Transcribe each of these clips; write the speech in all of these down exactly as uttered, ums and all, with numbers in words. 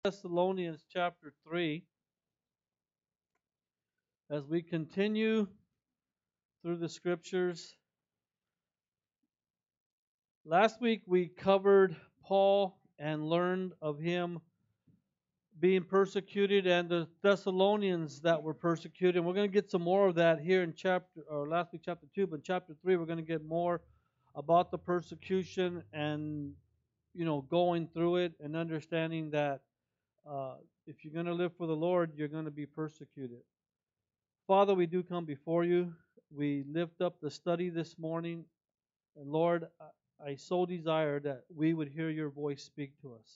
Thessalonians chapter three. As we continue through the scriptures, last week we covered Paul and learned of him being persecuted and the Thessalonians that were persecuted. We're going to get some more of that here in chapter, or last week chapter two, but in chapter three we're going to get more about the persecution and, you know, going through it and understanding that uh, if you're going to live for the Lord, you're going to be persecuted. Father, we do come before you. We lift up the study this morning. And Lord, I so desire that we would hear your voice speak to us.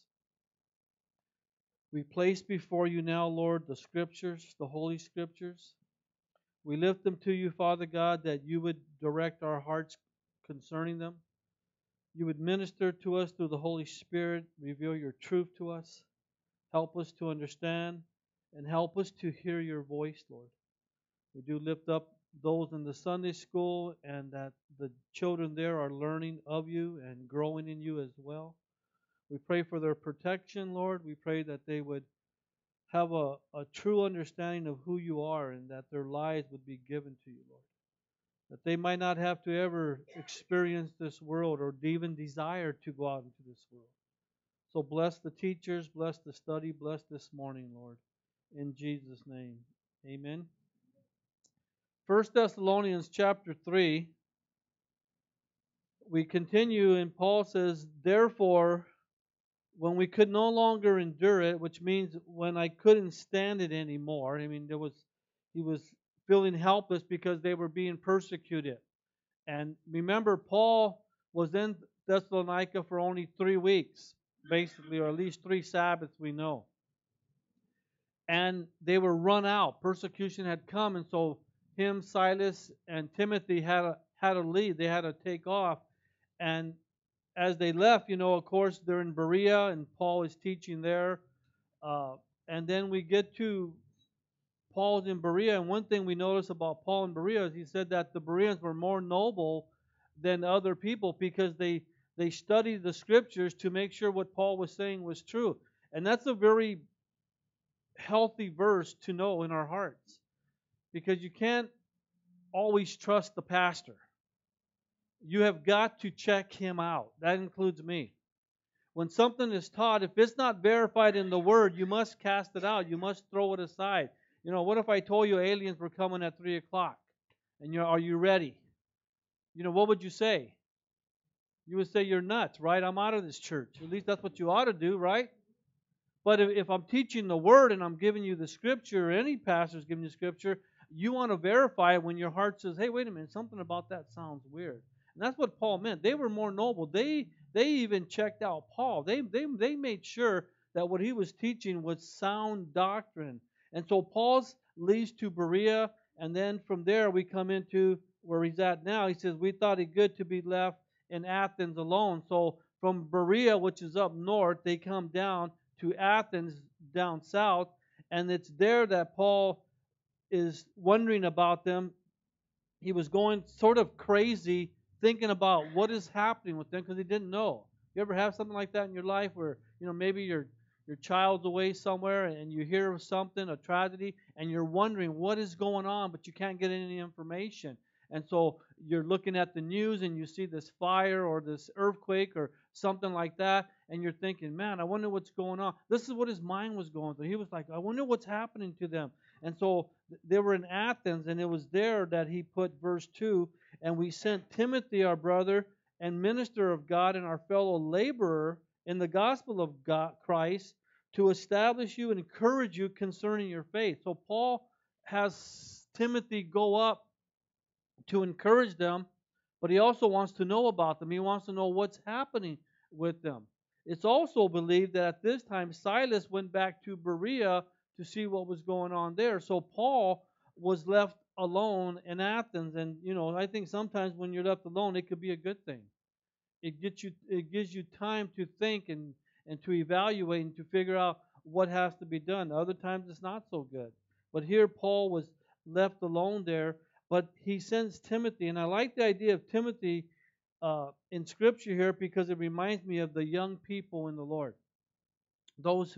We place before you now, Lord, the scriptures, the holy scriptures. We lift them to you, Father God, that you would direct our hearts concerning them. You would minister to us through the Holy Spirit, reveal your truth to us, help us to understand, and help us to hear your voice, Lord. We do lift up those in the Sunday school and that the children there are learning of you and growing in you as well. We pray for their protection, Lord. We pray that they would have a, a true understanding of who you are and that their lives would be given to you, Lord. That they might not have to ever experience this world or even desire to go out into this world. So bless the teachers, bless the study, bless this morning, Lord. In Jesus' name, amen. First Thessalonians chapter three, we continue and Paul says, therefore, when we could no longer endure it, which means when I couldn't stand it anymore, I mean, there was, he was feeling helpless because they were being persecuted. And remember, Paul was in Thessalonica for only three weeks, basically, or at least three Sabbaths we know. And they were run out. Persecution had come, and so him, Silas, and Timothy had a, had to leave. They had to take off. And as they left, you know, of course, they're in Berea, and Paul is teaching there. Uh, and then we get to Paul's in Berea, and one thing we notice about Paul in Berea is he said that the Bereans were more noble than other people because they they studied the scriptures to make sure what Paul was saying was true. And that's a very healthy verse to know in our hearts because you can't always trust the pastor. You have got to check him out. That includes me. When something is taught, if it's not verified in the Word, you must cast it out. You must throw it aside. You know, what if I told you aliens were coming at three o'clock? And you're, are you ready? You know, what would you say? You would say you're nuts, right? I'm out of this church. At least that's what you ought to do, right? But if, if I'm teaching the Word and I'm giving you the Scripture, or any pastor's giving you Scripture, you want to verify it when your heart says, hey, wait a minute, something about that sounds weird. And that's what Paul meant. They were more noble. They they even checked out Paul. They they they made sure that what he was teaching was sound doctrine. And so Paul leaves to Berea, and then from there we come into where he's at now. He says, we thought it good to be left in Athens alone. So from Berea, which is up north, they come down to Athens down south, and it's there that Paul is wondering about them. He was going sort of crazy thinking about what is happening with them because he didn't know. You ever have something like that in your life where, you know, maybe your your child's away somewhere and you hear of something, a tragedy, and you're wondering what is going on, but you can't get any information. And so you're looking at the news and you see this fire or this earthquake or something like that, and you're thinking, man, I wonder what's going on. This is what his mind was going through. He was like, I wonder what's happening to them. And so they were in Athens, and it was there that he put verse two, and we sent Timothy, our brother and minister of God and our fellow laborer in the gospel of God, Christ, to establish you and encourage you concerning your faith. So Paul has Timothy go up to encourage them, but he also wants to know about them. He wants to know what's happening with them. It's also believed that at this time Silas went back to Berea to see what was going on there. So Paul was left alone in Athens, and you know, I think sometimes when you're left alone, it could be a good thing. It gets you, it gives you time to think and and to evaluate and to figure out what has to be done. Other times it's not so good. But here Paul was left alone there, but he sends Timothy, and I like the idea of Timothy uh, in Scripture here because it reminds me of the young people in the Lord, those who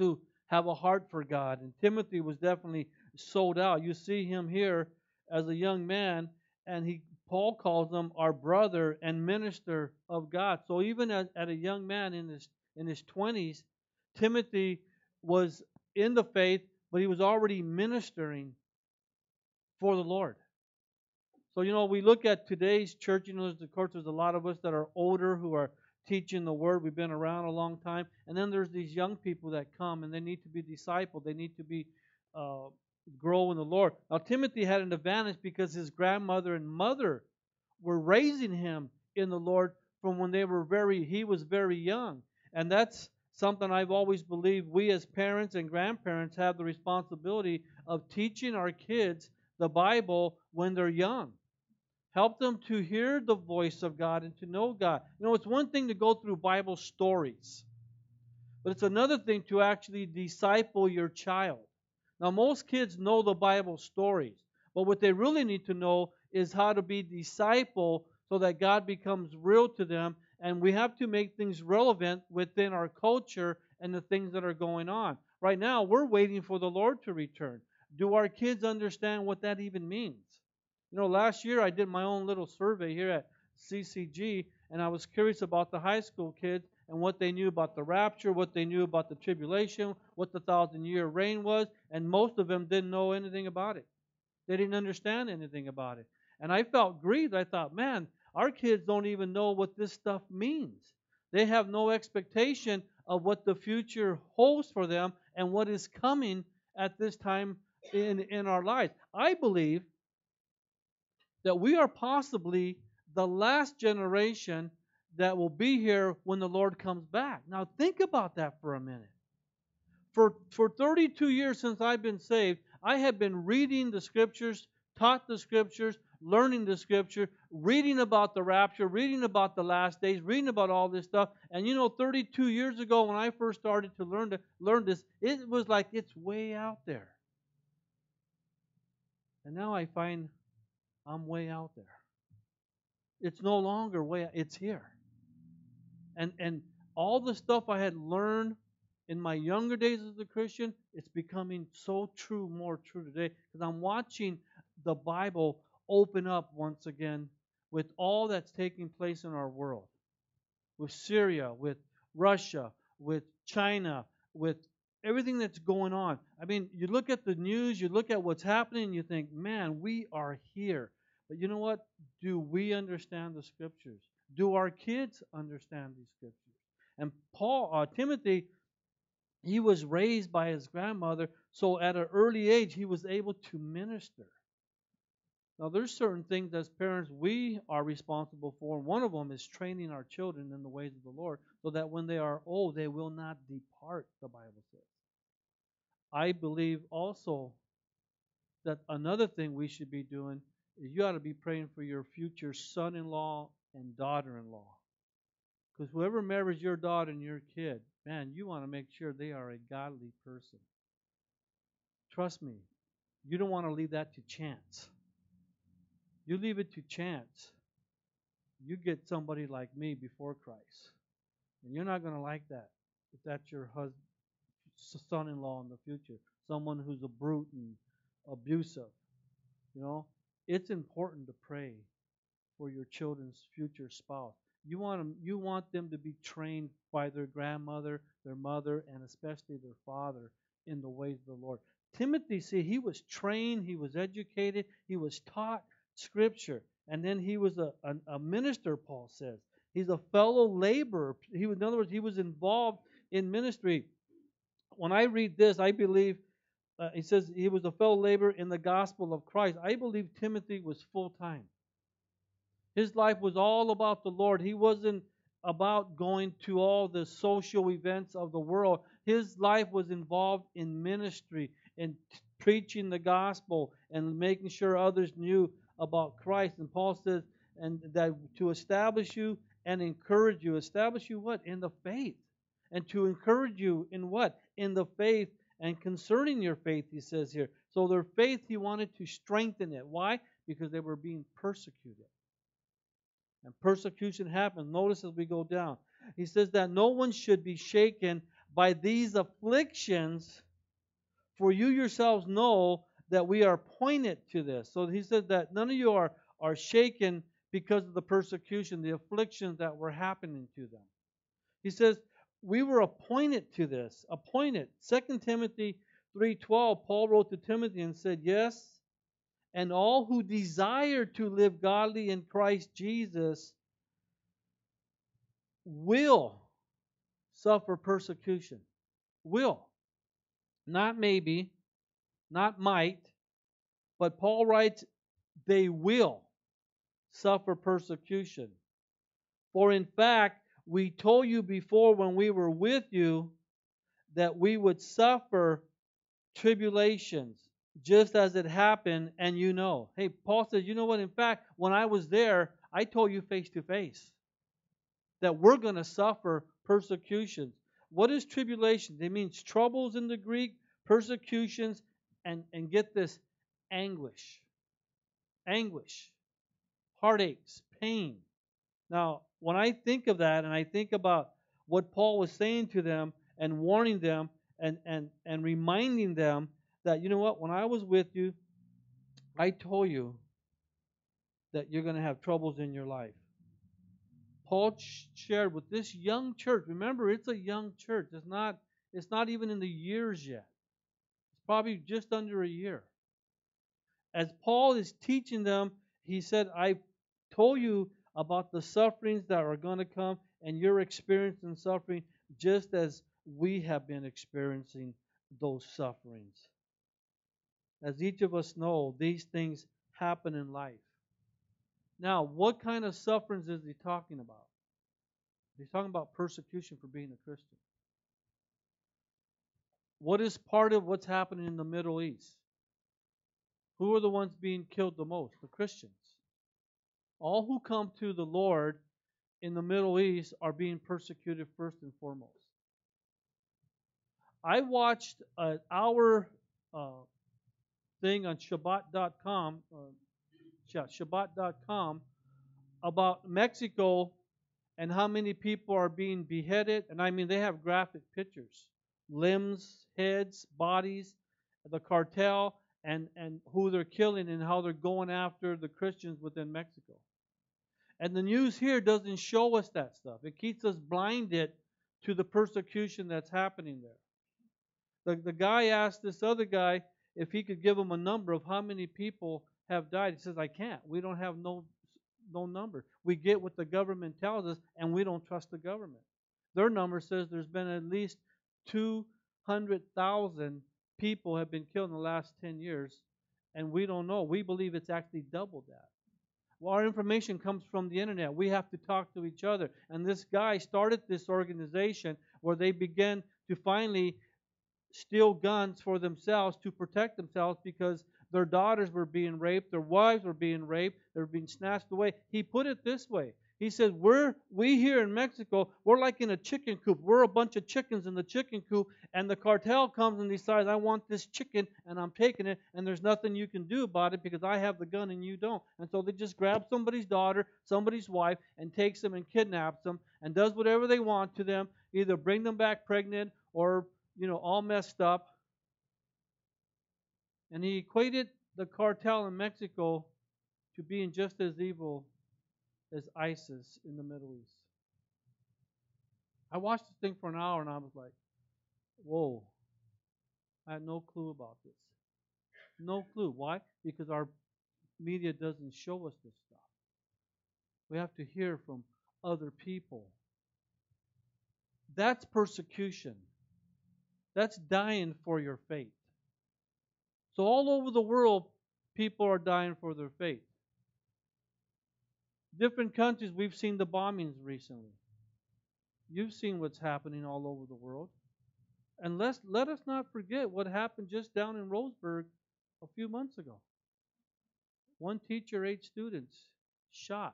have a heart for God. And Timothy was definitely sold out. You see him here as a young man, and he Paul calls him our brother and minister of God. So even as, at a young man in his in his twenties, Timothy was in the faith, but he was already ministering for the Lord. So, you know, we look at today's church, you know, there's, of course, there's a lot of us that are older who are teaching the Word. We've been around a long time. And then there's these young people that come and they need to be discipled. They need to be uh, grow in the Lord. Now, Timothy had an advantage because his grandmother and mother were raising him in the Lord from when they were very, he was very young. And that's something I've always believed we as parents and grandparents have the responsibility of teaching our kids the Bible when they're young. Help them to hear the voice of God and to know God. You know, it's one thing to go through Bible stories, but it's another thing to actually disciple your child. Now, most kids know the Bible stories, but what they really need to know is how to be disciple so that God becomes real to them, and we have to make things relevant within our culture and the things that are going on. Right now, we're waiting for the Lord to return. Do our kids understand what that even means? You know, last year I did my own little survey here at C C G, and I was curious about the high school kids and what they knew about the rapture, what they knew about the tribulation, what the thousand-year reign was, and most of them didn't know anything about it. They didn't understand anything about it. And I felt grieved. I thought, man, our kids don't even know what this stuff means. They have no expectation of what the future holds for them and what is coming at this time in, in our lives. I believe that we are possibly the last generation that will be here when the Lord comes back. Now think about that for a minute. For, for thirty-two years since I've been saved, I have been reading the Scriptures, taught the Scriptures, learning the Scripture, reading about the rapture, reading about the last days, reading about all this stuff. And you know, thirty-two years ago when I first started to learn to learn this, it was like it's way out there. And now I find I'm way out there. It's no longer way, it's here. And and all the stuff I had learned in my younger days as a Christian, it's becoming so true, more true today, because I'm watching the Bible open up once again with all that's taking place in our world. With Syria, with Russia, with China, with everything that's going on. I mean, you look at the news, you look at what's happening, and you think, man, we are here. But you know what? Do we understand the Scriptures? Do our kids understand these Scriptures? And Paul, uh, Timothy, he was raised by his grandmother, so at an early age, he was able to minister. Now, there's certain things as parents we are responsible for. One of them is training our children in the ways of the Lord so that when they are old, they will not depart, the Bible says. I believe also that another thing we should be doing is you ought to be praying for your future son-in-law and daughter-in-law. Because whoever marries your daughter and your kid, man, you want to make sure they are a godly person. Trust me, you don't want to leave that to chance. You leave it to chance, you get somebody like me before Christ. And you're not going to like that if that's your husband, son-in-law in the future. Someone who's a brute and abusive. You know, it's important to pray for your children's future spouse. You want them, you want them to be trained by their grandmother, their mother, and especially their father in the ways of the Lord. Timothy, see, he was trained, he was educated, he was taught Scripture, and then he was a, a, a minister, Paul says. He's a fellow laborer. He, in other words, he was involved in ministry. When I read this, I believe, uh, he says he was a fellow laborer in the gospel of Christ. I believe Timothy was full-time. His life was all about the Lord. He wasn't about going to all the social events of the world. His life was involved in ministry, in t- preaching the gospel, and making sure others knew about Christ. And Paul says, and that to establish you and encourage you. Establish you what? In the faith. And to encourage you in what? In the faith and concerning your faith, he says here. So their faith, he wanted to strengthen it. Why? Because they were being persecuted. And persecution happened. Notice as we go down. He says that no one should be shaken by these afflictions, For you yourselves know that we are appointed to this. So he said that none of you are, are shaken because of the persecution, the afflictions that were happening to them. He says, we were appointed to this. Appointed. Second Timothy three twelve, Paul wrote to Timothy and said, yes, and all who desire to live godly in Christ Jesus will suffer persecution. Will. Not maybe, not might, but Paul writes, they will suffer persecution. For in fact, we told you before when we were with you that we would suffer tribulations, just as it happened, and you know. Hey, Paul says, you know what? In fact, when I was there, I told you face to face that we're going to suffer persecutions. What is tribulation? It means troubles in the Greek, persecutions, and, and get this, anguish. Anguish. Heartaches, pain. Now, when I think of that and I think about what Paul was saying to them and warning them and, and, and reminding them that, you know what, when I was with you, I told you that you're going to have troubles in your life. Paul shared with this young church. Remember, it's a young church. It's not, it's not even in the years yet. It's probably just under a year. As Paul is teaching them, he said, I told you about the sufferings that are going to come, and you're experiencing suffering just as we have been experiencing those sufferings. As each of us know, these things happen in life. Now, what kind of sufferings is he talking about? He's talking about persecution for being a Christian. What is part of what's happening in the Middle East? Who are the ones being killed the most? The Christians. All who come to the Lord in the Middle East are being persecuted first and foremost. I watched an hour uh, thing on Shabbat dot com, uh, yeah, Shabbat dot com, about Mexico and how many people are being beheaded. And I mean, they have graphic pictures. Limbs, heads, bodies, the cartel, and, and who they're killing and how they're going after the Christians within Mexico. And the news here doesn't show us that stuff. It keeps us blinded to the persecution that's happening there. The, the guy asked this other guy if he could give him a number of how many people have died. He says, I can't. We don't have no, no number. We get what the government tells us, and we don't trust the government. Their number says there's been at least two hundred thousand people have been killed in the last ten years, and we don't know. We believe it's actually double that. Well, our information comes from the internet. We have to talk to each other. And this guy started this organization where they began to finally steal guns for themselves to protect themselves because their daughters were being raped, their wives were being raped, they were being snatched away. He put it this way. He said, we're, we here in Mexico, we're like in a chicken coop. We're a bunch of chickens in the chicken coop, and the cartel comes and decides, I want this chicken, and I'm taking it, and there's nothing you can do about it because I have the gun and you don't. And so they just grab somebody's daughter, somebody's wife, and takes them and kidnaps them and does whatever they want to them, either bring them back pregnant or, you know, all messed up. And he equated the cartel in Mexico to being just as evil as ISIS in the Middle East. I watched this thing for an hour and I was like, whoa, I had no clue about this. No clue. Why? Because our media doesn't show us this stuff. We have to hear from other people. That's persecution. That's dying for your faith. So all over the world, people are dying for their faith. Different countries, we've seen the bombings recently. You've seen what's happening all over the world. And let's, let us not forget what happened just down in Roseburg a few months ago. One teacher, eight students shot.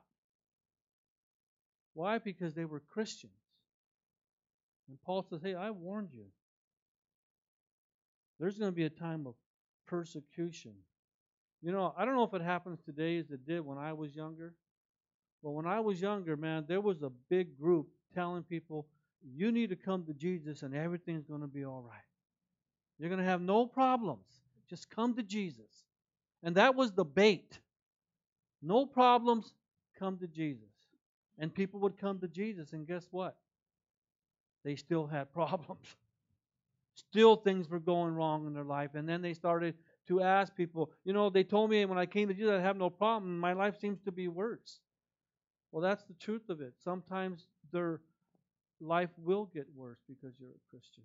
Why? Because they were Christians. And Paul says, hey, I warned you. There's going to be a time of persecution. You know, I don't know if it happens today as it did when I was younger. But when I was younger, man, there was a big group telling people, you need to come to Jesus and everything's going to be all right. You're going to have no problems. Just come to Jesus. And that was the bait. No problems, come to Jesus. And people would come to Jesus, and guess what? They still had problems. Still things were going wrong in their life. And then they started to ask people, you know, they told me when I came to Jesus, I have no problem. My life seems to be worse. Well, that's the truth of it. Sometimes their life will get worse because you're a Christian.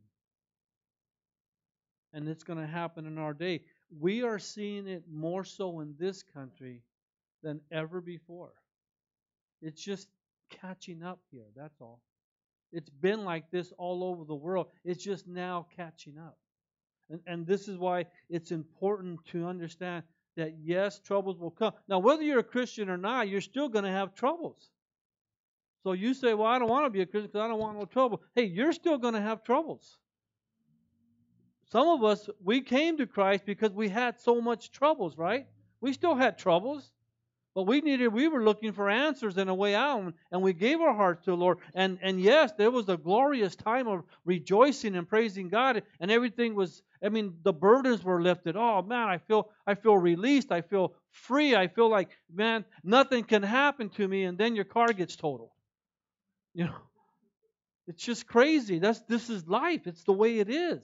And it's going to happen in our day. We are seeing it more so in this country than ever before. It's just catching up here, that's all. It's been like this all over the world. It's just now catching up. And, and this is why it's important to understand that, yes, troubles will come. Now, whether you're a Christian or not, you're still going to have troubles. So you say, well, I don't want to be a Christian because I don't want no trouble. Hey, you're still going to have troubles. Some of us, we came to Christ because we had so much troubles, right? We still had troubles. But we needed, we were looking for answers and a way out, and we gave our hearts to the Lord. And, and yes, there was a glorious time of rejoicing and praising God, and everything was, I mean, the burdens were lifted. Oh man, I feel, I feel released. I feel free. I feel like, man, nothing can happen to me, and then your car gets totaled. You know, it's just crazy. That's, this is life. It's the way it is.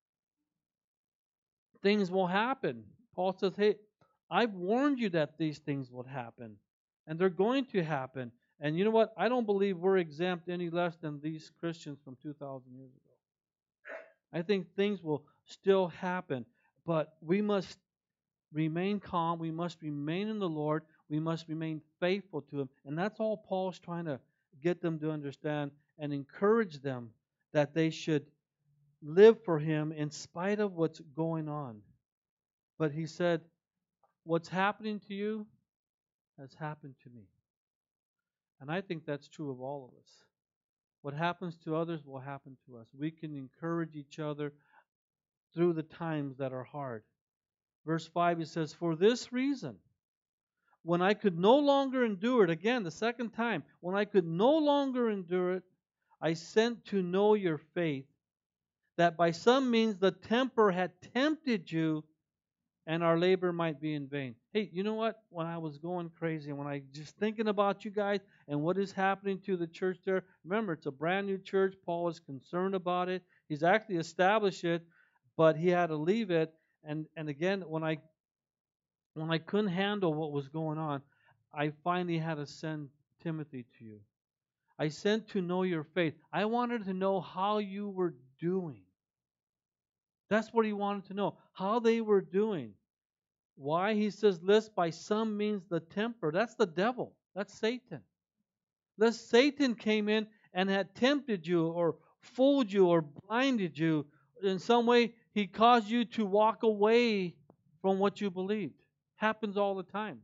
Things will happen. Paul says, hey, I've warned you that these things would happen, and they're going to happen. And you know what? I don't believe we're exempt any less than these Christians from two thousand years ago. I think things will still happen, but we must remain calm. We must remain in the Lord. We must remain faithful to Him. And that's all Paul's trying to get them to understand and encourage them that they should live for Him in spite of what's going on. But he said, what's happening to you has happened to me. And I think that's true of all of us. What happens to others will happen to us. We can encourage each other through the times that are hard. Verse five, he says, for this reason, when I could no longer endure it, again, the second time, when I could no longer endure it, I sent to know your faith, that by some means the tempter had tempted you, and our labor might be in vain. Hey, you know what? When I was going crazy, and when I just thinking about you guys and what is happening to the church there, remember, it's a brand new church. Paul is concerned about it. He's actually established it, but he had to leave it. And and again, when I when I couldn't handle what was going on, I finally had to send Timothy to you. I sent to know your faith. I wanted to know how you were doing. That's what he wanted to know, how they were doing. Why? He says, lest by some means the tempter, that's the devil, that's Satan. Lest Satan came in and had tempted you or fooled you or blinded you. In some way, he caused you to walk away from what you believed. Happens all the time.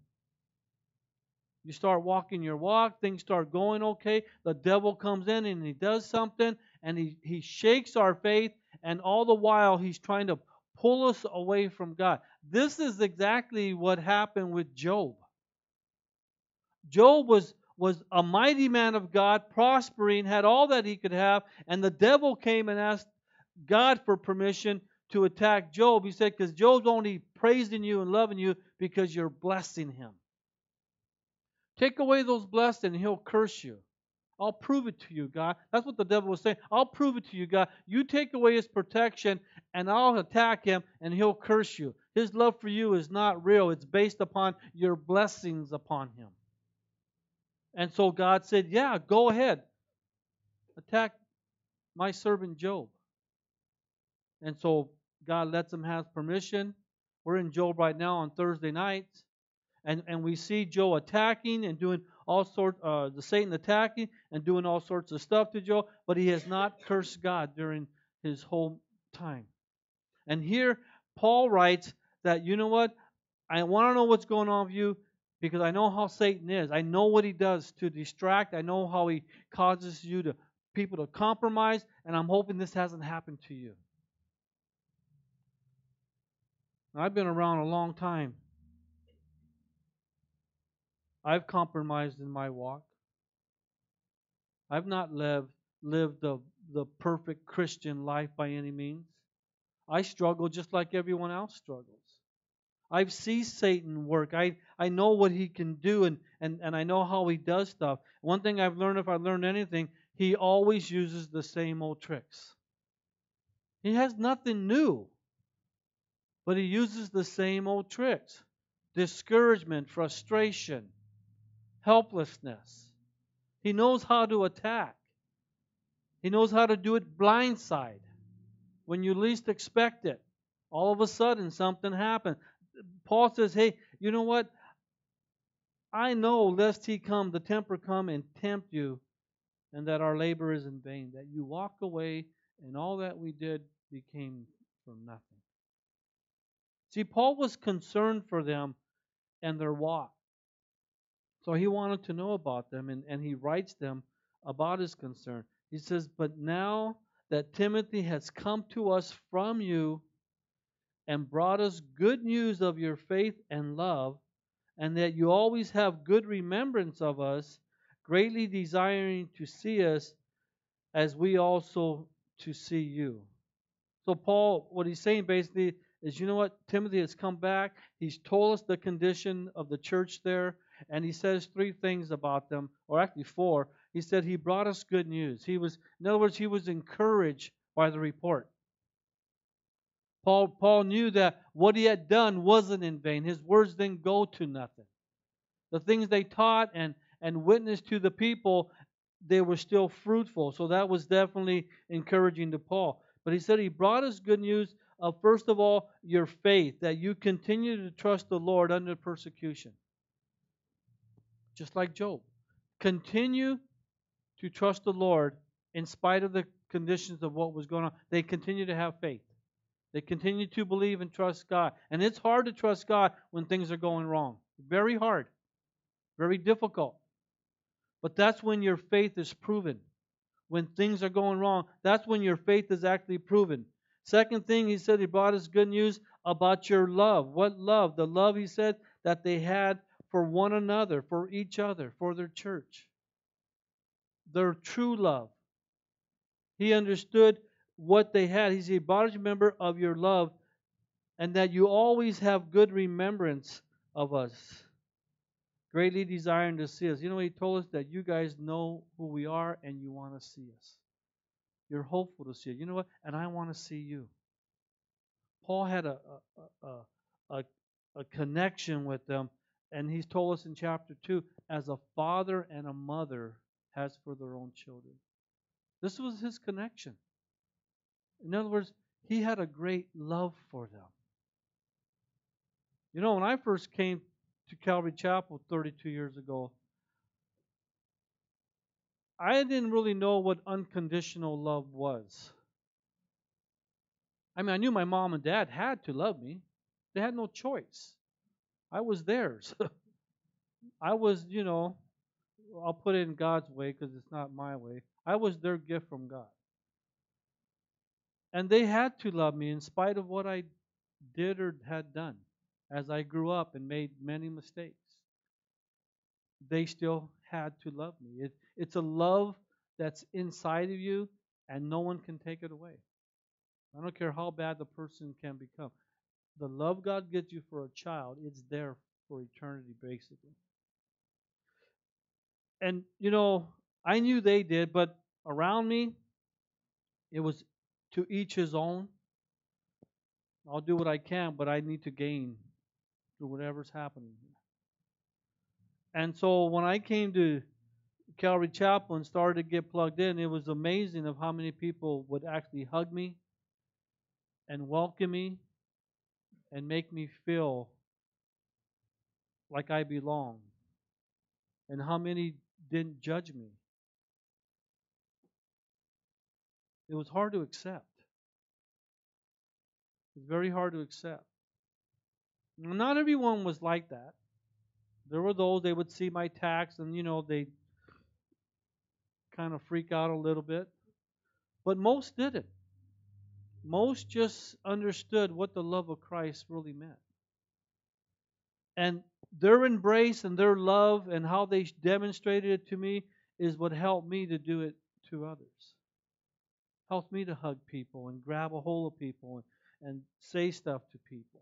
You start walking your walk, things start going okay. The devil comes in and he does something, and he, he shakes our faith, and all the while he's trying to pull us away from God. This is exactly what happened with Job. Job was, was a mighty man of God, prospering, had all that he could have, and the devil came and asked God for permission to attack Job. He said, because Job's only praising you and loving you because you're blessing him. Take away those blessings and he'll curse you. I'll prove it to you, God. That's what the devil was saying. I'll prove it to you, God. You take away his protection and I'll attack him and he'll curse you. His love for you is not real. It's based upon your blessings upon him. And so God said, yeah, go ahead. Attack my servant Job. And so God lets him have permission. We're in Job right now on Thursday nights. And, and we see Job attacking and doing all sorts, uh, the Satan attacking and doing all sorts of stuff to Job, but he has not cursed God during his whole time. And here, Paul writes that, you know what? I want to know what's going on with you because I know how Satan is. I know what he does to distract. I know how he causes you to people to compromise, and I'm hoping this hasn't happened to you. I've been around a long time. I've compromised in my walk. I've not lived lived the, the perfect Christian life by any means. I struggle just like everyone else struggles. I've seen Satan work. I, I know what he can do, and, and, and I know how he does stuff. One thing I've learned, if I learned anything, he always uses the same old tricks. He has nothing new, but he uses the same old tricks. Discouragement, frustration, helplessness. He knows how to attack. He knows how to do it blindside when you least expect it. All of a sudden, something happens. Paul says, hey, you know what? I know lest he come, the tempter come and tempt you, and that our labor is in vain, that you walk away and all that we did became for nothing. See, Paul was concerned for them and their walk. So he wanted to know about them, and, and he writes them about his concern. He says, but now that Timothy has come to us from you and brought us good news of your faith and love, and that you always have good remembrance of us, greatly desiring to see us as we also to see you. So Paul, what he's saying basically is, you know what? Timothy has come back. He's told us the condition of the church there, and he says three things about them, or actually four. He said he brought us good news. He was, in other words, he was encouraged by the report. Paul, Paul knew that what he had done wasn't in vain. His words didn't go to nothing. The things they taught and, and witnessed to the people, they were still fruitful. So that was definitely encouraging to Paul. But he said he brought us good news of, first of all, your faith, that you continue to trust the Lord under persecution. Just like Job. Continue to trust the Lord in spite of the conditions of what was going on. They continue to have faith. They continue to believe and trust God. And it's hard to trust God when things are going wrong. Very hard. Very difficult. But that's when your faith is proven. When things are going wrong, that's when your faith is actually proven. Second thing, he said he brought us good news about your love. What love? The love, he said, that they had for one another, for each other, for their church. Their true love. He understood what they had. He said, he brought us a member of your love, and that you always have good remembrance of us. Greatly desiring to see us. You know, he told us that you guys know who we are and you want to see us. You're hopeful to see it. You know what? And I want to see you. Paul had a a, a, a, a connection with them, and he's told us in chapter two, as a father and a mother has for their own children. This was his connection. In other words, he had a great love for them. You know, when I first came to Calvary Chapel thirty-two years ago, I didn't really know what unconditional love was. I mean, I knew my mom and dad had to love me. They had no choice. I was theirs. I was, you know, I'll put it in God's way because it's not my way. I was their gift from God. And they had to love me in spite of what I did or had done as I grew up and made many mistakes. They still had to love me. It, it's a love that's inside of you and no one can take it away. I don't care how bad the person can become. The love God gives you for a child, it's there for eternity, basically. And, you know, I knew they did, but around me, it was to each his own. I'll do what I can, but I need to gain through whatever's happening here. And so when I came to Calvary Chapel and started to get plugged in, it was amazing of how many people would actually hug me and welcome me and make me feel like I belong. And how many didn't judge me. It was hard to accept. It was very hard to accept. Not everyone was like that. There were those, they would see my tax and, you know, they kind of freak out a little bit. But most didn't. Most just understood what the love of Christ really meant. And their embrace and their love and how they demonstrated it to me is what helped me to do it to others. Helped me to hug people and grab a hold of people and say stuff to people.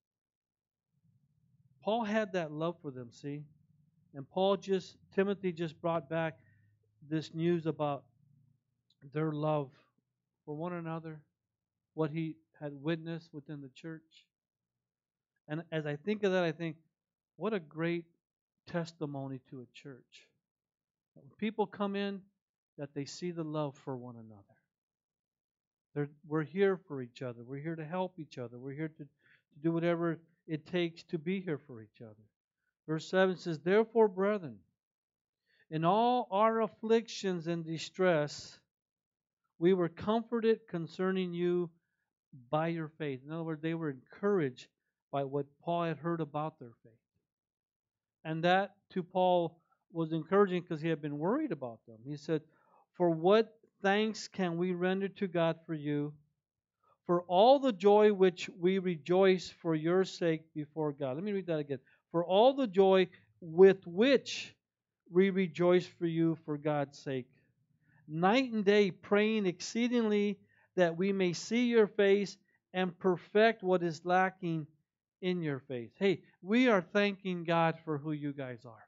Paul had that love for them, see? And Paul just, Timothy just brought back this news about their love for one another, what he had witnessed within the church. And as I think of that, I think, what a great testimony to a church. When people come in, that they see the love for one another. They're, we're here for each other. We're here to help each other. We're here to, to do whatever it takes to be here for each other. Verse seven says, therefore, brethren, in all our afflictions and distress, we were comforted concerning you by your faith. In other words, they were encouraged by what Paul had heard about their faith. And that to Paul was encouraging because he had been worried about them. He said, for what thanks can we render to God for you, for all the joy which we rejoice for your sake before God. Let me read that again. For all the joy with which we rejoice for you for God's sake, night and day praying exceedingly that we may see your face and perfect what is lacking in your faith. Hey, we are thanking God for who you guys are.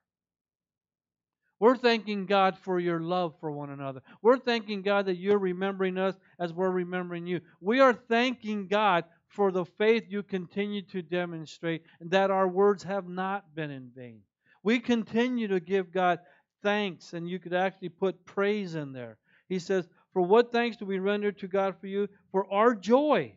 We're thanking God for your love for one another. We're thanking God that you're remembering us as we're remembering you. We are thanking God for the faith you continue to demonstrate and that our words have not been in vain. We continue to give God thanks, and you could actually put praise in there. He says, for what thanks do we render to God for you? For our joy,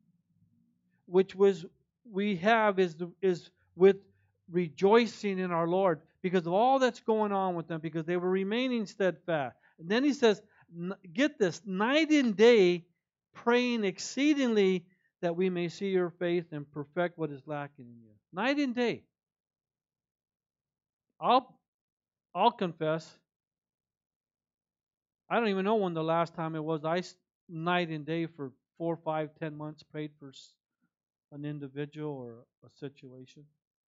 which was we have is, is with rejoicing in our Lord because of all that's going on with them, because they were remaining steadfast. And then he says, get this, night and day praying exceedingly that we may see your faith and perfect what is lacking in you. Night and day. I'll, I'll confess, I don't even know when the last time it was. I night and day for four, five, ten months prayed for an individual or a situation.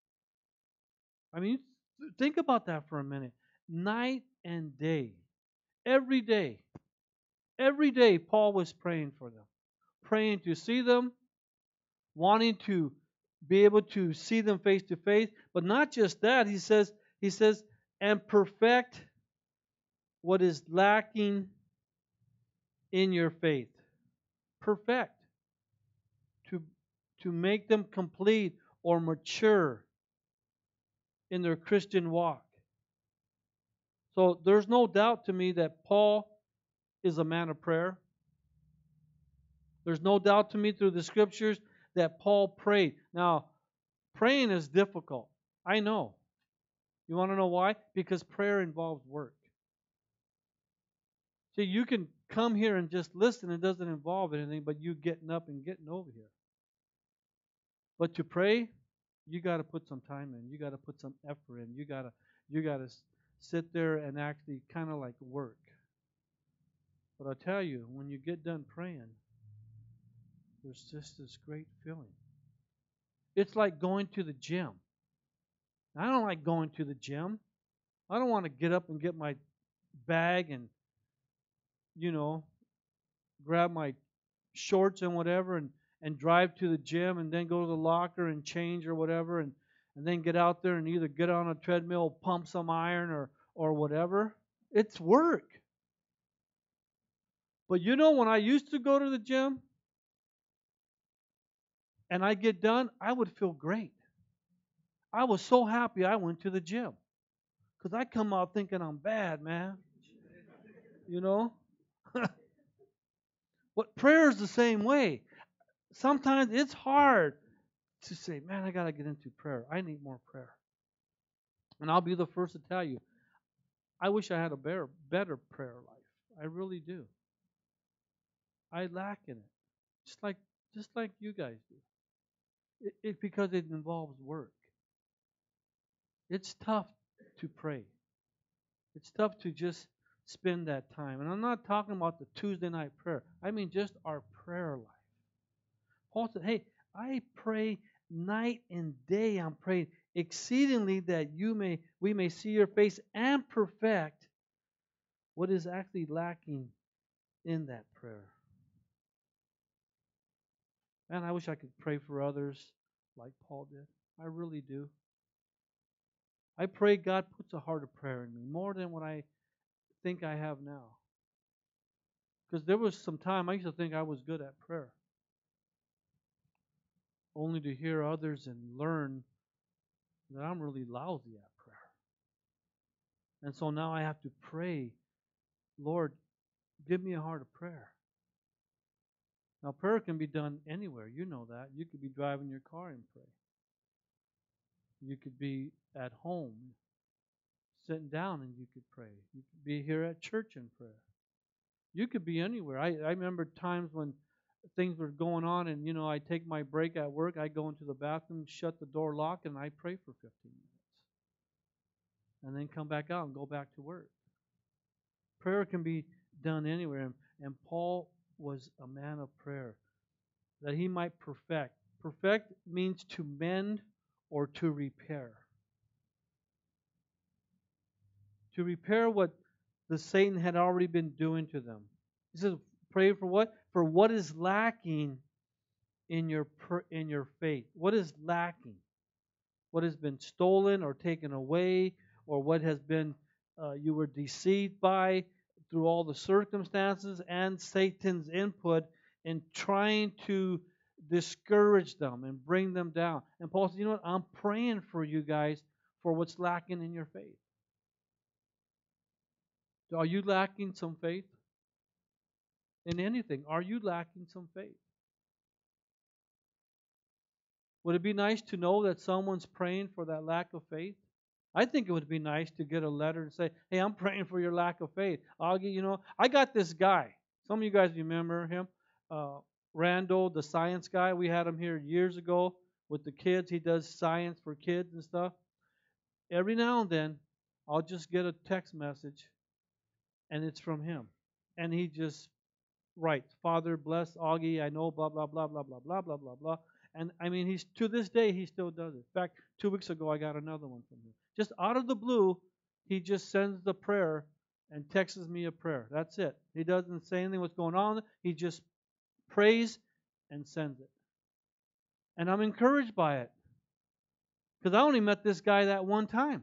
I mean, think about that for a minute. Night and day. Every day. Every day Paul was praying for them. Praying to see them. Wanting to be able to see them face to face. But not just that. He says, he says, and perfect what is lacking in your faith. Perfect. To, to make them complete or mature in their Christian walk. So there's no doubt to me that Paul is a man of prayer. There's no doubt to me through the scriptures that Paul prayed. Now, praying is difficult. I know. You want to know why? Because prayer involves work. See, you can come here and just listen. It doesn't involve anything but you getting up and getting over here. But to pray, you got to put some time in. You got to put some effort in. You got to you got to sit there and actually kind of like work. But I'll tell you, when you get done praying, there's just this great feeling. It's like going to the gym. I don't like going to the gym. I don't want to get up and get my bag and, you know, grab my shorts and whatever and, and drive to the gym and then go to the locker and change or whatever and, and then get out there and either get on a treadmill, pump some iron or, or whatever. It's work. But you know, when I used to go to the gym and I get done, I would feel great. I was so happy I went to the gym. Because I come out thinking I'm bad, man. You know? But prayer is the same way. Sometimes it's hard to say, man, I got to get into prayer. I need more prayer. And I'll be the first to tell you, I wish I had a better, better prayer life. I really do. I lack in it. Just like just like you guys do. It, it because it involves work. It's tough to pray. It's tough to just spend that time. And I'm not talking about the Tuesday night prayer. I mean just our prayer life. Paul said, hey, I pray night and day. I'm praying exceedingly that you may we may see your face and perfect what is actually lacking in that prayer. Man, I wish I could pray for others like Paul did. I really do. I pray God puts a heart of prayer in me more than what I think I have now. Because there was some time I used to think I was good at prayer, only to hear others and learn that I'm really lousy at prayer. And so now I have to pray, Lord, give me a heart of prayer. Now, prayer can be done anywhere. You know that. You could be driving your car and pray. You could be at home, sitting down, and you could pray. You could be here at church and pray. You could be anywhere. I, I remember times when things were going on, and, you know, I take my break at work. I go into the bathroom, shut the door, lock, and I pray for fifteen minutes. And then come back out and go back to work. Prayer can be done anywhere. And, and Paul was a man of prayer, that he might perfect. Perfect means to mend or to repair. To repair what the Satan had already been doing to them. He says, pray for what? For what is lacking in your in your faith. What is lacking? What has been stolen or taken away, or what has been uh, you were deceived by through all the circumstances and Satan's input in trying to discourage them and bring them down. And Paul said, you know what? I'm praying for you guys for what's lacking in your faith. Are you lacking some faith? In anything, are you lacking some faith? Would it be nice to know that someone's praying for that lack of faith? I think it would be nice to get a letter and say, hey, I'm praying for your lack of faith. Augie, you know, I got this guy. Some of you guys remember him. Uh, Randall, the science guy. We had him here years ago with the kids. He does science for kids and stuff. Every now and then, I'll just get a text message, and it's from him. And he just writes, Father, bless Augie. I know, blah, blah, blah, blah, blah, blah, blah, blah, blah. And I mean, he's to this day, he still does it. In fact, two weeks ago, I got another one from him. Just out of the blue, he just sends the prayer and texts me a prayer. That's it. He doesn't say anything what's going on. He just prays and sends it. And I'm encouraged by it. Because I only met this guy that one time.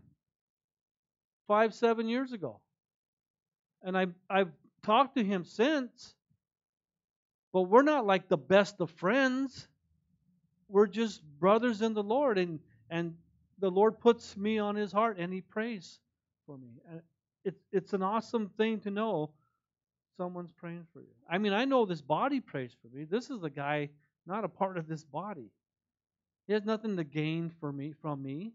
Five, seven years ago. And I, I've talked to him since. But we're not like the best of friends. We're just brothers in the Lord, and and the Lord puts me on His heart, and He prays for me. And it's it's an awesome thing to know someone's praying for you. I mean, I know this body prays for me. This is a guy not a part of this body. He has nothing to gain for me from me.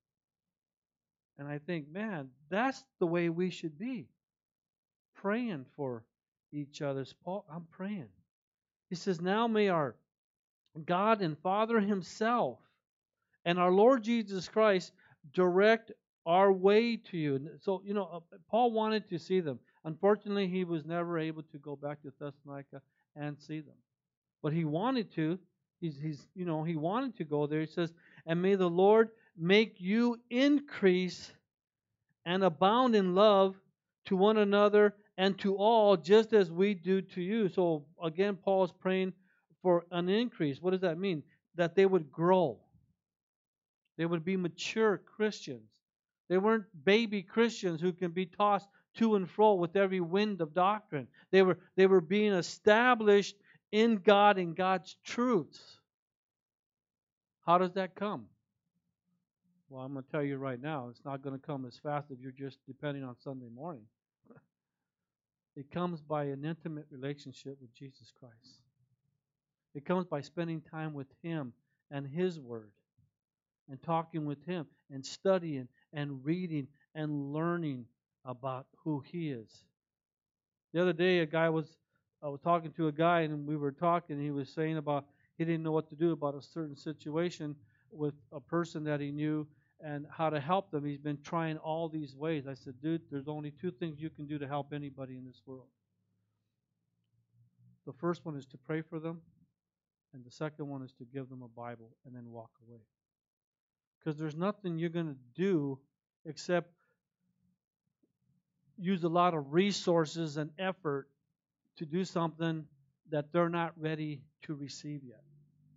And I think, man, that's the way we should be, praying for each other. Paul, I'm praying. He says, now may our God and Father Himself and our Lord Jesus Christ direct our way to you. So, you know, Paul wanted to see them. Unfortunately, he was never able to go back to Thessalonica and see them. But he wanted to. He's, he's, you know, he wanted to go there. He says, and may the Lord make you increase and abound in love to one another and to all, just as we do to you. So, again, Paul is praying for an increase. What does that mean? That they would grow. They would be mature Christians. They weren't baby Christians who can be tossed to and fro with every wind of doctrine. They were, they were being established in God and God's truths. How does that come? Well, I'm going to tell you right now, it's not going to come as fast if you're just depending on Sunday morning. It comes by an intimate relationship with Jesus Christ. It comes by spending time with Him and His Word, and talking with Him, and studying, and reading, and learning about who He is. The other day, a guy was, I was talking to a guy, and we were talking, and he was saying about he didn't know what to do about a certain situation with a person that he knew and how to help them. He's been trying all these ways. I said, dude, there's only two things you can do to help anybody in this world. The first one is to pray for them, and the second one is to give them a Bible and then walk away. Because there's nothing you're going to do except use a lot of resources and effort to do something that they're not ready to receive yet.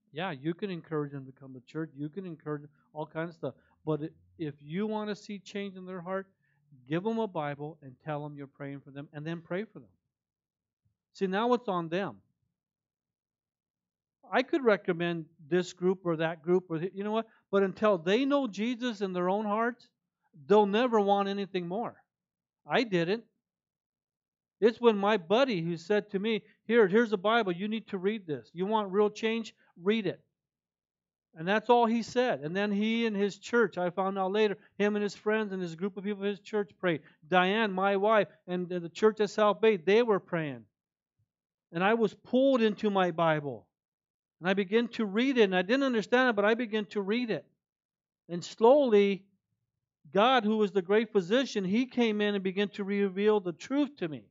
Yeah, you can encourage them to come to church. You can encourage all kinds of stuff. But i- if you want to see change in their heart, give them a Bible and tell them you're praying for them, and then pray for them. See, now it's on them. I could recommend this group or that group, or th- you know what? But until they know Jesus in their own hearts, they'll never want anything more. I didn't. It's when my buddy who said to me, "Here, here's a Bible. You need to read this. You want real change? Read it." And that's all he said. And then he and his church, I found out later, him and his friends and his group of people in his church prayed. Diane, my wife, and the church at South Bay, they were praying. And I was pulled into my Bible. And I began to read it. And I didn't understand it, but I began to read it. And slowly, God, who was the great physician, he came in and began to reveal the truth to me.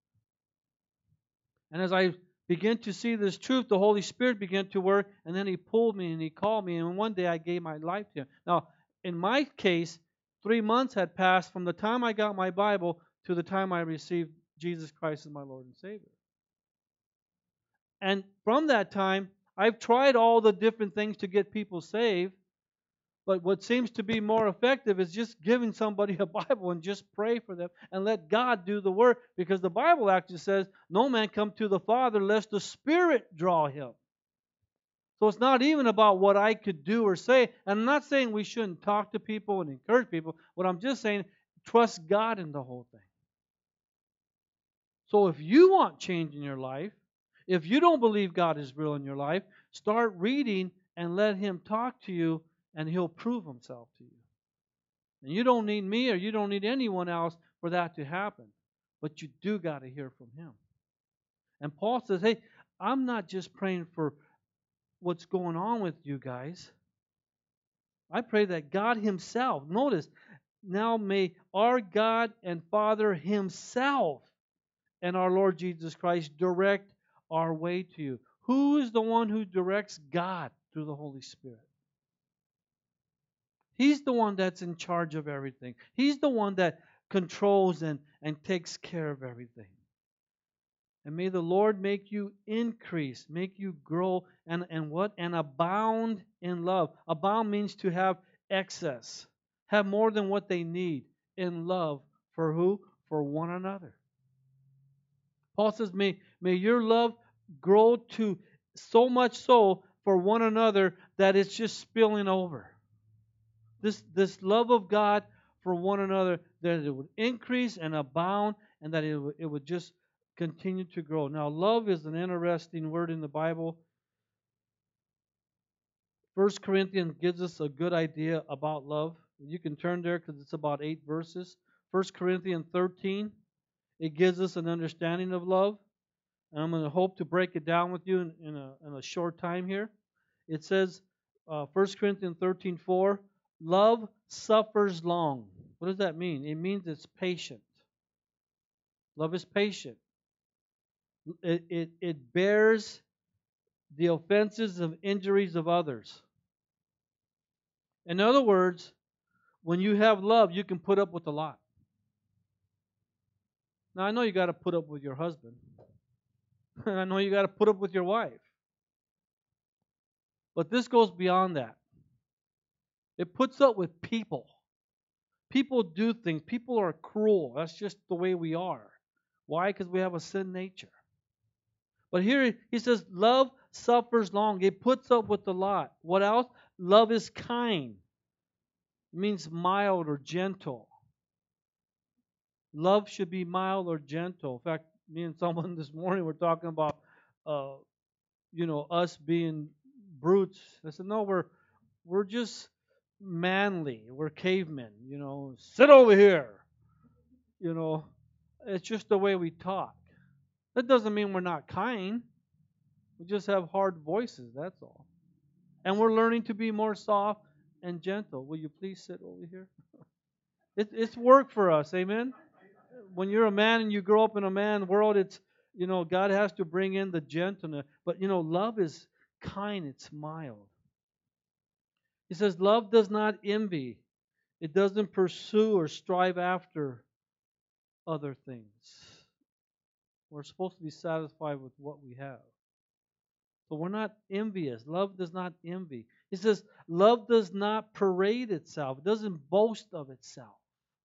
And as I began to see this truth, the Holy Spirit began to work, and then He pulled me and He called me, and one day I gave my life to Him. Now, in my case, three months had passed from the time I got my Bible to the time I received Jesus Christ as my Lord and Savior. And from that time, I've tried all the different things to get people saved, but what seems to be more effective is just giving somebody a Bible and just pray for them and let God do the work. Because the Bible actually says, no man come to the Father lest the Spirit draw him. So it's not even about what I could do or say. And I'm not saying we shouldn't talk to people and encourage people. What I'm just saying, trust God in the whole thing. So if you want change in your life, if you don't believe God is real in your life, start reading and let Him talk to you, and He'll prove Himself to you. And you don't need me or you don't need anyone else for that to happen. But you do got to hear from Him. And Paul says, hey, I'm not just praying for what's going on with you guys. I pray that God Himself, notice, now may our God and Father Himself and our Lord Jesus Christ direct our way to you. Who is the one who directs? God through the Holy Spirit. He's the one that's in charge of everything. He's the one that controls and, and takes care of everything. And may the Lord make you increase, make you grow, and, and what? And abound in love. Abound means to have excess, have more than what they need in love. For who? For one another. Paul says, may, may your love grow to so much so for one another that it's just spilling over. This, this love of God for one another, that it would increase and abound, and that it would, it would just continue to grow. Now, love is an interesting word in the Bible. First Corinthians gives us a good idea about love. You can turn there because it's about eight verses. First Corinthians thirteen, it gives us an understanding of love. And I'm going to hope to break it down with you in, in, a, in a short time here. It says, uh, First Corinthians thirteen four, love suffers long. What does that mean? It means it's patient. Love is patient. It, it, it bears the offenses and injuries of others. In other words, when you have love, you can put up with a lot. Now, I know you got to put up with your husband. I know you got to put up with your wife. But this goes beyond that. It puts up with people. People do things. People are cruel. That's just the way we are. Why? Because we have a sin nature. But here he says, love suffers long. It puts up with a lot. What else? Love is kind. It means mild or gentle. Love should be mild or gentle. In fact, me and someone this morning were talking about, uh, you know, us being brutes. I said, no, we're we're just manly. We're cavemen. You know, sit over here. You know, it's just the way we talk. That doesn't mean we're not kind. We just have hard voices, that's all. And we're learning to be more soft and gentle. Will you please sit over here? It, it's work for us, amen? When you're a man and you grow up in a man world, it's, you know, God has to bring in the gentleness. But, you know, love is kind, it's mild. He says, love does not envy. It doesn't pursue or strive after other things. We're supposed to be satisfied with what we have. So we're not envious. Love does not envy. He says, love does not parade itself. It doesn't boast of itself.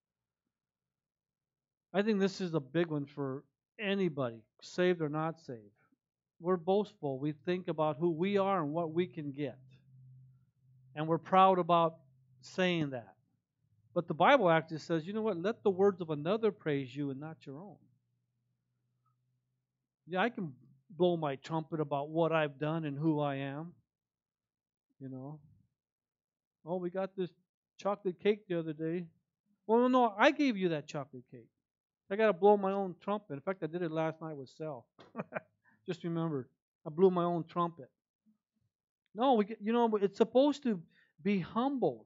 I think this is a big one for anybody, saved or not saved. We're boastful. We think about who we are and what we can get. And we're proud about saying that. But the Bible actually says, you know what? Let the words of another praise you and not your own. Yeah, I can blow my trumpet about what I've done and who I am. You know. Oh, we got this chocolate cake the other day. Well, no, I gave you that chocolate cake. I got to blow my own trumpet. In fact, I did it last night with Sal. Just remembered. I blew my own trumpet. No, we get, you know, it's supposed to be humbled.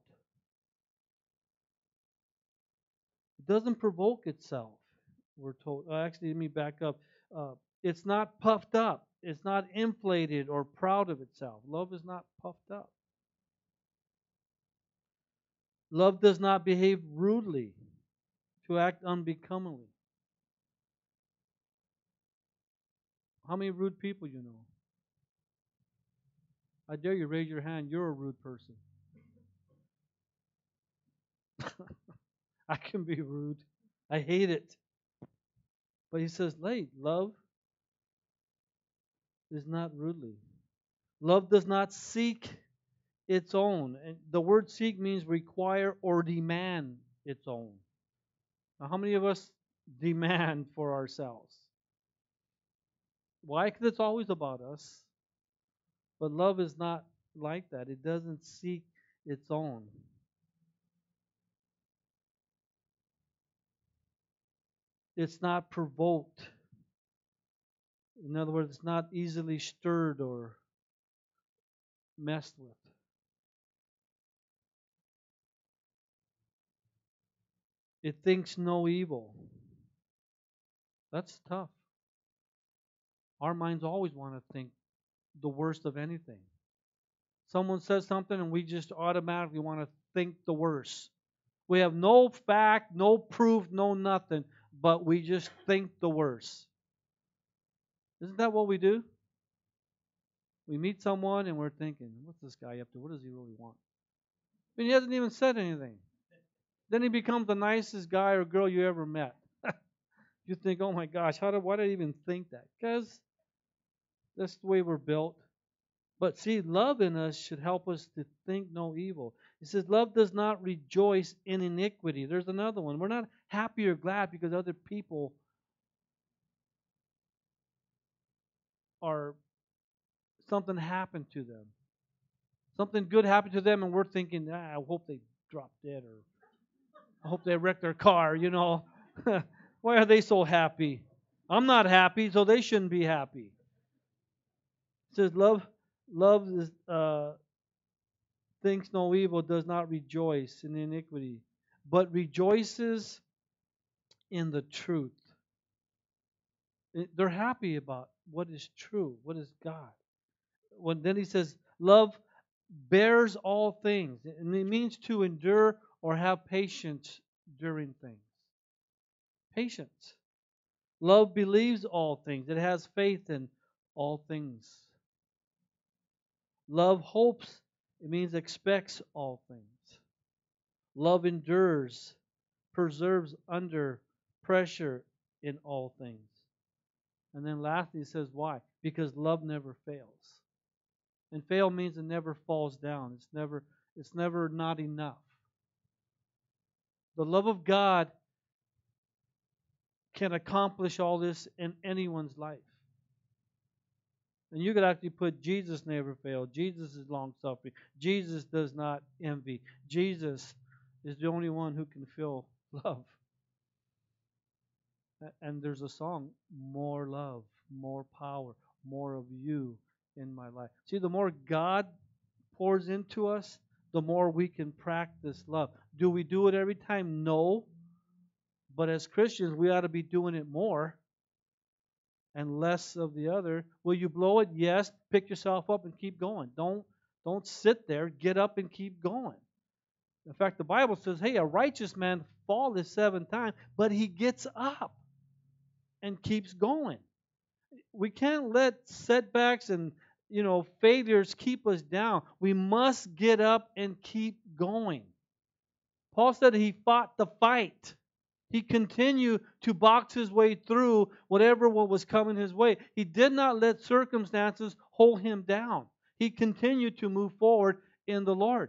It doesn't provoke itself, we're told. Uh, actually, let me back up. Uh, it's not puffed up. It's not inflated or proud of itself. Love is not puffed up. Love does not behave rudely, to act unbecomingly. How many rude people you know? I dare you raise your hand. You're a rude person. I can be rude. I hate it. But he says, "Late love is not rudely. Love does not seek its own." And the word seek means require or demand its own. Now, how many of us demand for ourselves? Why? Because it's always about us. But love is not like that. It doesn't seek its own. It's not provoked. In other words, it's not easily stirred or messed with. It thinks no evil. That's tough. Our minds always want to think the worst of anything. Someone says something and we just automatically want to think the worst. We have no fact, no proof, no nothing, but we just think the worst. Isn't that what we do? We meet someone and we're thinking, what's this guy up to? What does he really want? I mean, he hasn't even said anything. Then he becomes the nicest guy or girl you ever met. You think, oh my gosh, how did, why did I even think that? Because that's the way we're built. But see, love in us should help us to think no evil. It says, love does not rejoice in iniquity. There's another one. We're not happy or glad because other people are, something happened to them. Something good happened to them, and we're thinking, ah, I hope they drop dead, or I hope they wreck their car, you know. Why are they so happy? I'm not happy, so they shouldn't be happy. It says, love, love is, uh, thinks no evil, does not rejoice in iniquity, but rejoices in the truth. They're happy about what is true, what is God. When then he says, love bears all things. And it means to endure or have patience during things. Patience. Love believes all things. It has faith in all things. Love hopes. It means expects all things. Love endures, preserves under pressure in all things. And then lastly, he says, why? Because love never fails. And fail means it never falls down. It's never, it's never not enough. The love of God can accomplish all this in anyone's life. And you could actually put Jesus never failed. Jesus is long suffering. Jesus does not envy. Jesus is the only one who can feel love. And there's a song, more love, more power, more of you in my life. See, the more God pours into us, the more we can practice love. Do we do it every time? No. But as Christians, we ought to be doing it more and less of the other. Will you blow it? Yes. Pick yourself up and keep going. Don't, don't sit there. Get up and keep going. In fact, the Bible says, hey, a righteous man falleth seven times, but he gets up and keeps going. We can't let setbacks and you know, failures keep us down. We must get up and keep going. Paul said he fought the fight. He continued to box his way through whatever what was coming his way. He did not let circumstances hold him down. He continued to move forward in the Lord.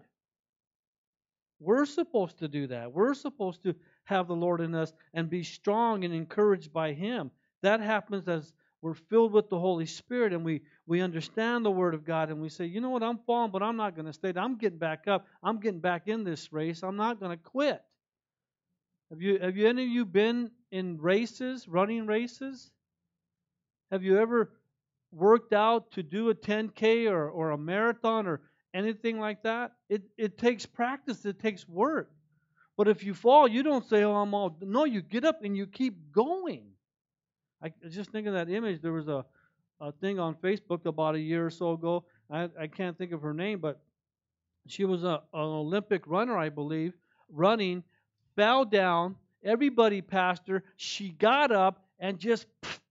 We're supposed to do that. We're supposed to have the Lord in us and be strong and encouraged by Him. That happens as we're filled with the Holy Spirit and we, we understand the Word of God and we say, you know what, I'm falling, but I'm not going to stay. I'm getting back up. I'm getting back in this race. I'm not going to quit. Have you, have you, any of you been in races, running races? Have you ever worked out to do a ten K or, or a marathon or anything like that? It, it takes practice. It takes work. But if you fall, you don't say, oh, I'm all... No, you get up and you keep going. I just think of that image. There was a, a thing on Facebook about a year or so ago. I, I can't think of her name, but she was a, an Olympic runner, I believe, running, fell down. Everybody passed her. She got up and just...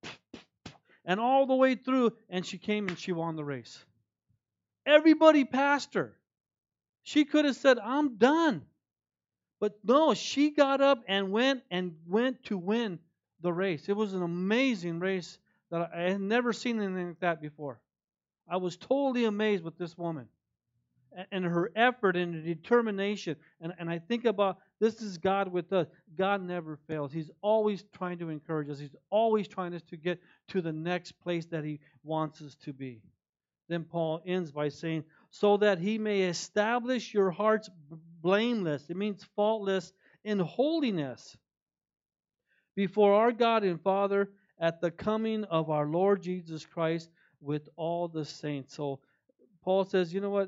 And all the way through, and she came and she won the race. Everybody passed her. She could have said, I'm done. But no, she got up and went and went to win the race. It was an amazing race that I had never seen anything like that before. I was totally amazed with this woman and her effort and her determination. And, and I think about, this is God with us. God never fails. He's always trying to encourage us. He's always trying us to get to the next place that He wants us to be. Then Paul ends by saying, so that He may establish your hearts blameless. It means faultless in holiness before our God and Father at the coming of our Lord Jesus Christ with all the saints. So Paul says, you know what?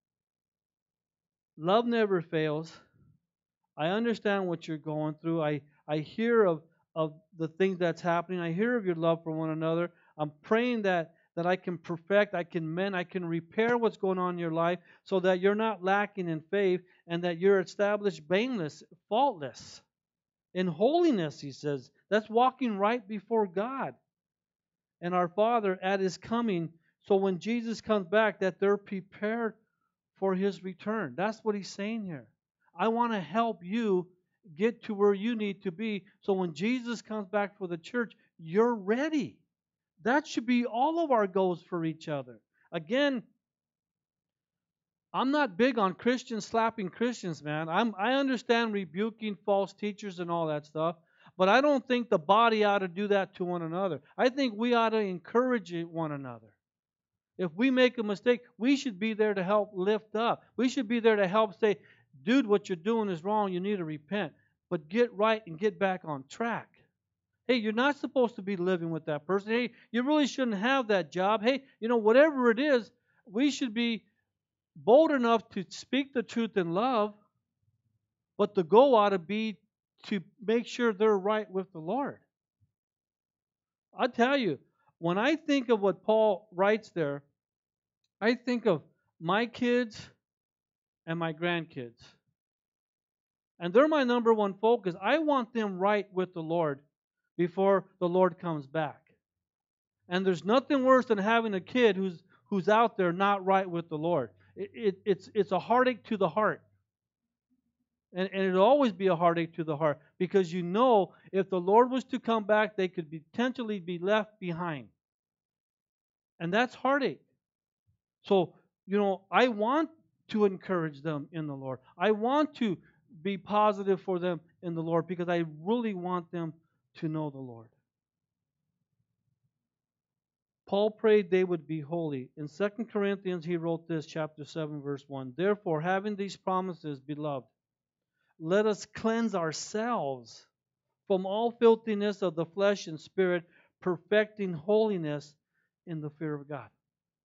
Love never fails. I understand what you're going through. I, I hear of, of the things that's happening. I hear of your love for one another. I'm praying that, that I can perfect, I can mend, I can repair what's going on in your life so that you're not lacking in faith and that you're established blameless, faultless. In holiness, he says. That's walking right before God and our Father at His coming. So when Jesus comes back, that they're prepared for His return. That's what he's saying here. I want to help you get to where you need to be so when Jesus comes back for the church, you're ready. That should be all of our goals for each other. Again, I'm not big on Christians slapping Christians, man. I'm, I understand rebuking false teachers and all that stuff, but I don't think the body ought to do that to one another. I think we ought to encourage one another. If we make a mistake, we should be there to help lift up. We should be there to help say, dude, what you're doing is wrong. You need to repent. But get right and get back on track. Hey, you're not supposed to be living with that person. Hey, you really shouldn't have that job. Hey, you know, whatever it is, we should be bold enough to speak the truth in love, but the goal ought to be to make sure they're right with the Lord. I tell you, when I think of what Paul writes there, I think of my kids and my grandkids. And they're my number one focus. I want them right with the Lord before the Lord comes back. And there's nothing worse than having a kid who's who's out there not right with the Lord. It, it, it's, it's a heartache to the heart. And, and it'll always be a heartache to the heart because you know if the Lord was to come back, they could potentially be left behind. And that's heartache. So, you know, I want to encourage them in the Lord. I want to be positive for them in the Lord because I really want them to know the Lord. Paul prayed they would be holy. In Second Corinthians, he wrote this, chapter seven, verse one. Therefore, having these promises, beloved, let us cleanse ourselves from all filthiness of the flesh and spirit, perfecting holiness in the fear of God.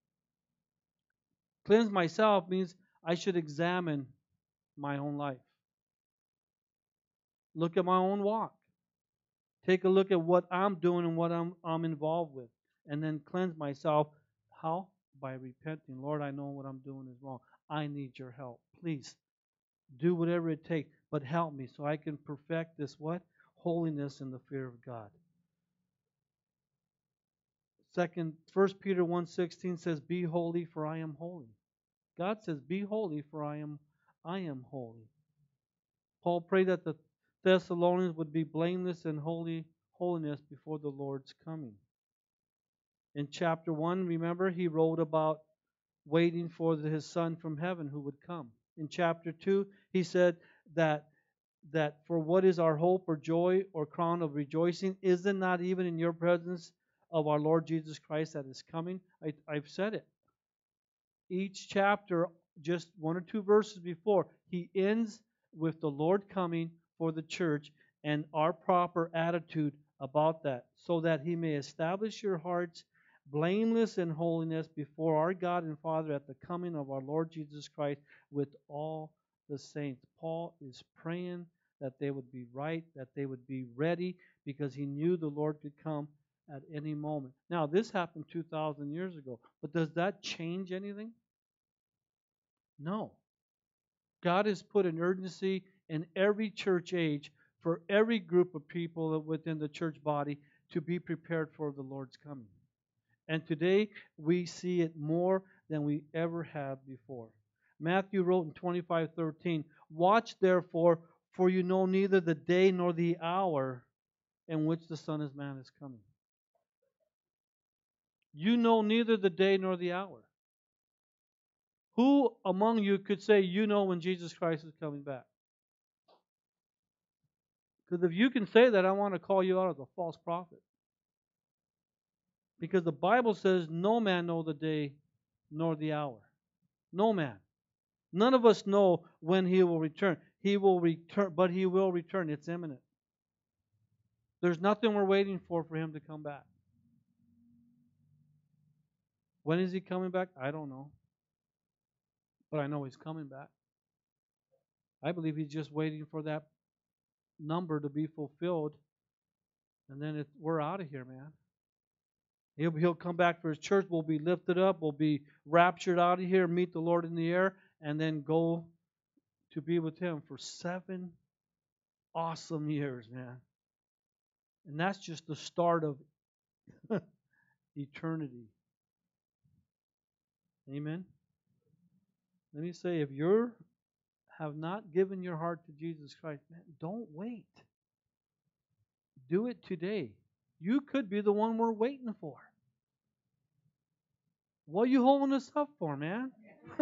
Cleanse myself means I should examine my own life. Look at my own walk. Take a look at what I'm doing and what I'm, I'm involved with. And then cleanse myself. How? By repenting. Lord, I know what I'm doing is wrong. I need your help. Please do whatever it takes, but help me so I can perfect this what? Holiness in the fear of God. Second, First Peter one sixteen says, "Be holy, for I am holy." God says, "Be holy, for I am I am holy." Paul prayed that the Thessalonians would be blameless in holy holiness before the Lord's coming. In chapter one, remember, he wrote about waiting for the, his Son from heaven who would come. In chapter two, he said that that for what is our hope or joy or crown of rejoicing? Is it not even in your presence of our Lord Jesus Christ that is coming? I, I've said it. Each chapter, just one or two verses before, he ends with the Lord coming for the church and our proper attitude about that, so that he may establish your hearts blameless in holiness before our God and Father at the coming of our Lord Jesus Christ with all the saints. Paul is praying that they would be right, that they would be ready, because he knew the Lord could come at any moment. Now, this happened two thousand years ago, but does that change anything? No. God has put an urgency in every church age for every group of people within the church body to be prepared for the Lord's coming. And today we see it more than we ever have before. Matthew wrote in twenty-five thirteen, "Watch therefore, for you know neither the day nor the hour in which the Son of Man is coming." You know neither the day nor the hour. Who among you could say you know when Jesus Christ is coming back? Because if you can say that, I want to call you out as a false prophet. Because the Bible says no man know the day nor the hour. No man. None of us know when he will return. He will return, but he will return. It's imminent. There's nothing we're waiting for for him to come back. When is he coming back? I don't know. But I know he's coming back. I believe he's just waiting for that number to be fulfilled. And then it, we're out of here, man. He'll, he'll come back for his church. We'll be lifted up. We'll be raptured out of here, meet the Lord in the air, and then go to be with him for seven awesome years, man. And that's just the start of eternity. Amen. Let me say, if you have not given your heart to Jesus Christ, man, don't wait. Do it today. You could be the one we're waiting for. What are you holding us up for, man?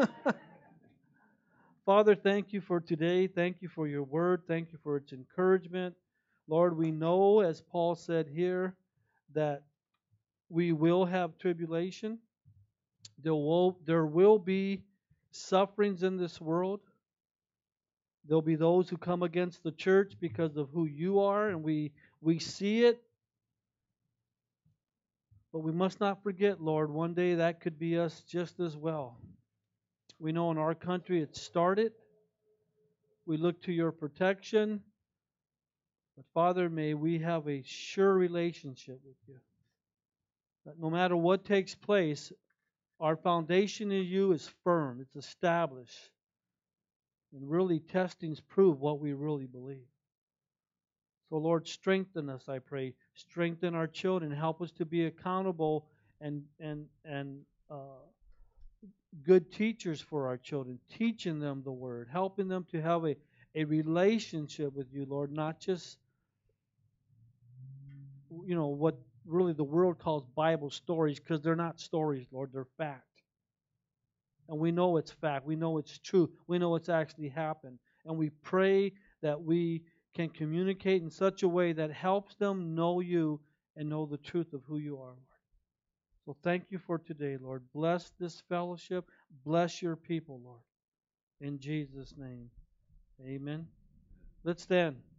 Father, thank you for today. Thank you for your word. Thank you for its encouragement. Lord, we know, as Paul said here, that we will have tribulation. There will, there will be sufferings in this world. There'll be those who come against the church because of who you are, and we, we see it. But we must not forget, Lord, one day that could be us just as well. We know in our country it started. We look to your protection. But Father, may we have a sure relationship with you. That no matter what takes place, our foundation in you is firm. It's established. And really testings prove what we really believe. So Lord, strengthen us, I pray. Strengthen our children. Help us to be accountable and and and uh, good teachers for our children, teaching them the word, helping them to have a, a relationship with you, Lord, not just, you know, what really the world calls Bible stories, because they're not stories, Lord, they're fact. And we know it's fact. We know it's true. We know it's actually happened. And we pray that we can communicate in such a way that helps them know you and know the truth of who you are, Lord. So thank you for today, Lord. Bless this fellowship. Bless your people, Lord. In Jesus' name, amen. Let's stand.